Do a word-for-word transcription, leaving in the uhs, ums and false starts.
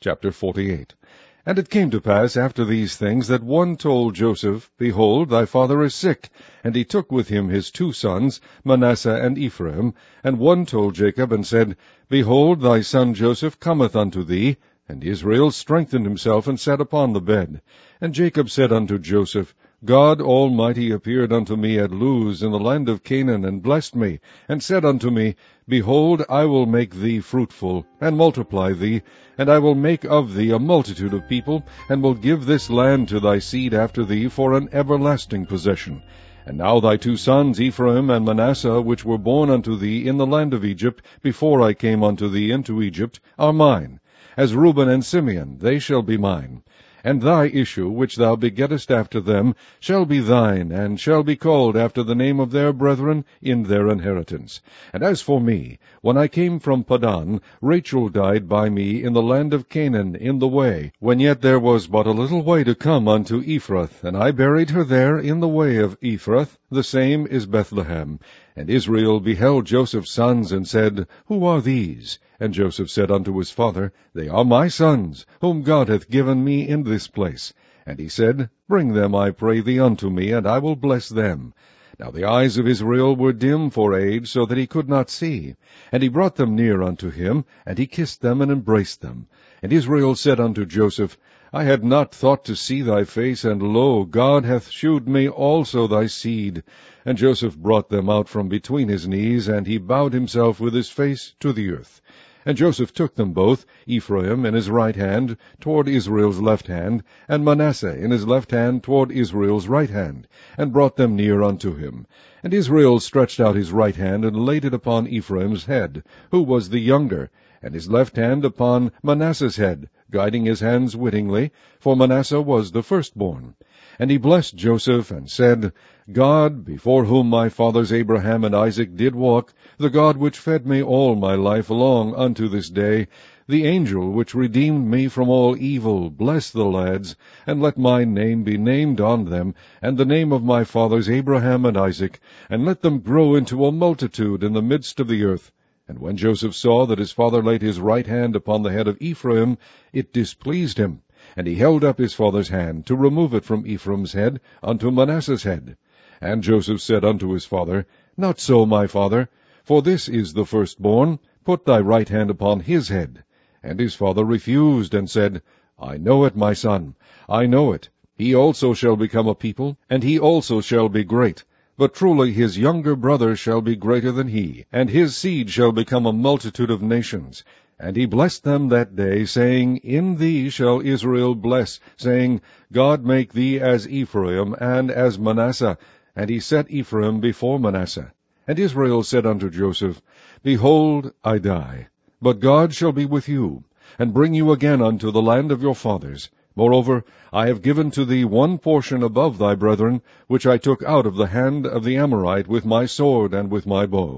Chapter forty-eight. And it came to pass after these things that one told Joseph, Behold, thy father is sick. And he took with him his two sons, Manasseh and Ephraim. And one told Jacob, and said, Behold, thy son Joseph cometh unto thee. And Israel strengthened himself, and sat upon the bed. And Jacob said unto Joseph, God Almighty appeared unto me at Luz in the land of Canaan, and blessed me, and said unto me, Behold, I will make thee fruitful, and multiply thee, and I will make of thee a multitude of people, and will give this land to thy seed after thee for an everlasting possession. And now thy two sons, Ephraim and Manasseh, which were born unto thee in the land of Egypt, before I came unto thee into Egypt, are mine. As Reuben and Simeon, they shall be mine. And thy issue, which thou begettest after them, shall be thine, and shall be called after the name of their brethren in their inheritance. And as for me, when I came from Padan, Rachel died by me in the land of Canaan in the way, when yet there was but a little way to come unto Ephrath, and I buried her there in the way of Ephrath, the same is Bethlehem. And Israel beheld Joseph's sons, and said, Who are these? And Joseph said unto his father, They are my sons, whom God hath given me in this place. And he said, Bring them, I pray thee, unto me, and I will bless them. Now the eyes of Israel were dim for age, so that he could not see. And he brought them near unto him, and he kissed them, and embraced them. And Israel said unto Joseph, I had not thought to see thy face, and lo, God hath shewed me also thy seed. And Joseph brought them out from between his knees, and he bowed himself with his face to the earth. And Joseph took them both, Ephraim in his right hand, toward Israel's left hand, and Manasseh in his left hand toward Israel's right hand, and brought them near unto him. And Israel stretched out his right hand, and laid it upon Ephraim's head, who was the younger, and his left hand upon Manasseh's head, guiding his hands wittingly, for Manasseh was the firstborn. And he blessed Joseph, and said, God, before whom my fathers Abraham and Isaac did walk, the God which fed me all my life long unto this day, the angel which redeemed me from all evil, bless the lads, and let my name be named on them, and the name of my fathers Abraham and Isaac, and let them grow into a multitude in the midst of the earth. And when Joseph saw that his father laid his right hand upon the head of Ephraim, it displeased him. And he held up his father's hand, to remove it from Ephraim's head unto Manasseh's head. And Joseph said unto his father, Not so, my father, for this is the firstborn. Put thy right hand upon his head. And his father refused, and said, I know it, my son, I know it. He also shall become a people, and he also shall be great. But truly his younger brother shall be greater than he, and his seed shall become a multitude of nations. And he blessed them that day, saying, In thee shall Israel bless, saying, God make thee as Ephraim and as Manasseh. And he set Ephraim before Manasseh. And Israel said unto Joseph, Behold, I die, but God shall be with you, and bring you again unto the land of your fathers. Moreover, I have given to thee one portion above thy brethren, which I took out of the hand of the Amorite with my sword and with my bow.